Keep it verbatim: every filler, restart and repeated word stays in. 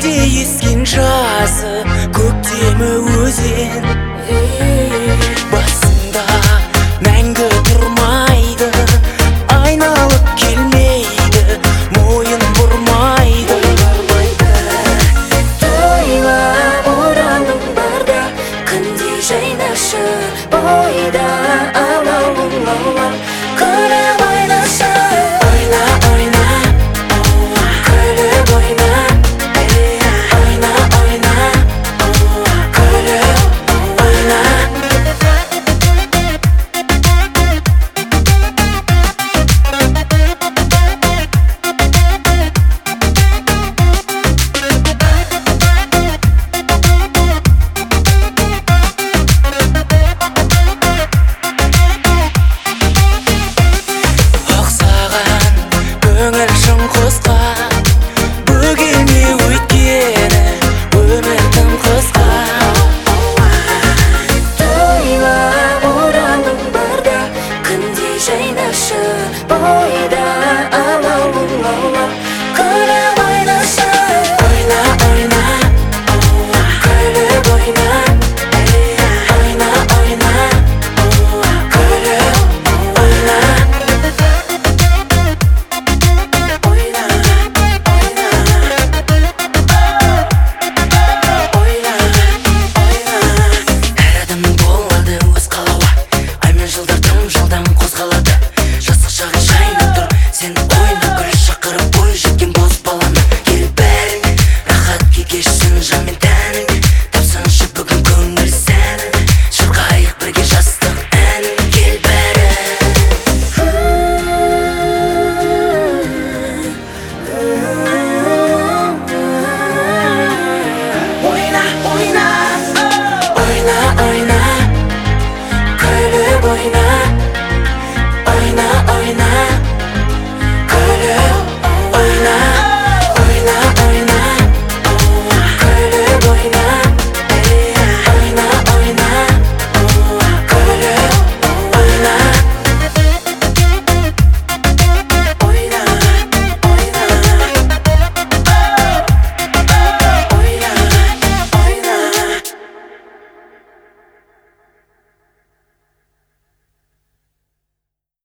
Көлде ескен жазы, көктемі өзен. Басында мәңгі тұрмайды, айналып келмейді, мойын бұрмайды. Тойла ораның барда, күндей жайнашы, бойда алауың лаулап, күліп ойнашы. Ойна, ойна, Күліп ойна, ойна, ойна, күліп ойна. Ұқсаған көңіл шың құсқа, бөгелме өйткені өмір тым қысқа. тойла ораның барда, күндей жайнашы, бойда алауың лаулап, күліп ойнашы. Ойна, ойна, Күліп ойна, ойна, ойна, күліп ойна. ойна, ойна, ойна. Әр адамның болады өз қалауы, ай мен жылдар тым жылдам қозғалады. Жастық шағын жайнап тұр, сен ойна гүл шақырып, бой жеткен бос баланы. Кел бәріңе рахат кекешсін жан мен тәніңе, тапсыншы бүгін көңіл сәнін, шырқайық бірге жастық әнін. Кел бәрі ойна, ойна, ойна, ойна, Күліп ойна,